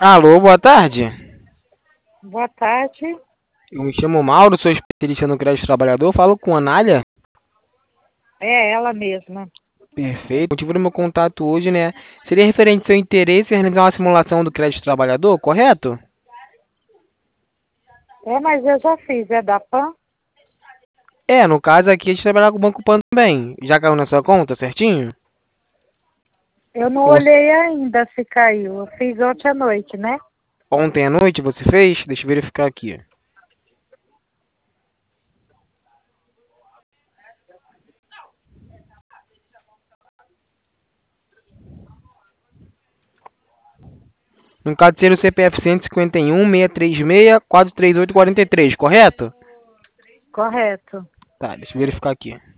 Alô, boa tarde. Boa tarde. Eu me chamo Mauro, sou especialista no crédito trabalhador. Falo com a Anália. É ela mesma. Perfeito. O motivo do meu contato hoje, né? Seria referente ao seu interesse em realizar uma simulação do crédito trabalhador, correto? É, mas eu já fiz. É da PAN? No caso aqui a gente trabalha com o Banco Pan também. Já caiu na sua conta, certinho? Eu não Ou olhei ainda se caiu. Eu fiz ontem à noite, né? ontem à noite você fez? Deixa eu verificar aqui. No caso seria o CPF 151-636-438-43, correto? Correto. Tá, deixa eu verificar aqui.